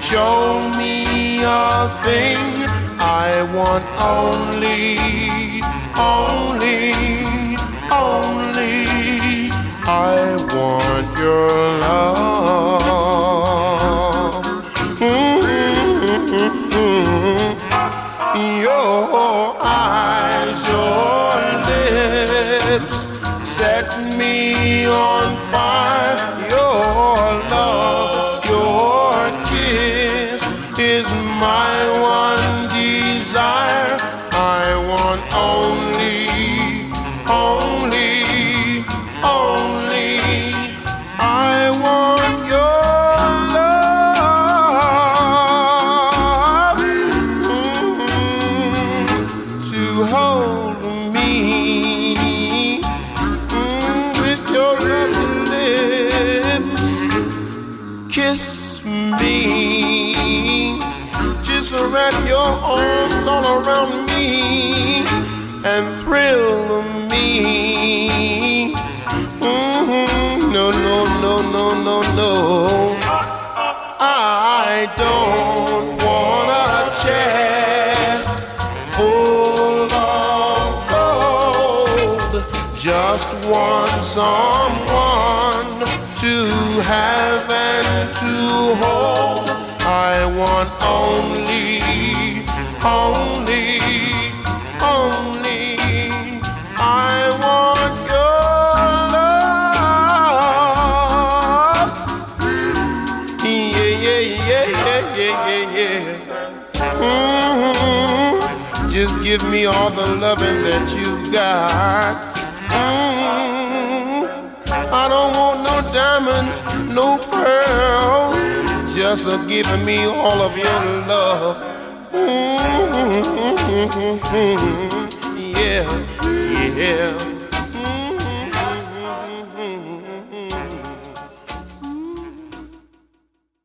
Show me a thing I want only, only, only. I want your love. Your eyes, your lips set me on fire. Your love, your kiss is my one desire. I want only, only, only. I want your love to hold me with your lovely lips. Kiss me, just wrap your arms all around me and thrill me. No, no, no, no, no, no. I don't want a chest full of gold. Just want someone to have and to hold. I want only, only, only. I want your love. Yeah, yeah, yeah, yeah, yeah, yeah, yeah. Just give me all the loving that you've got. I don't want no diamonds, no pearls. Just giving me all of your love. Yeah, yeah.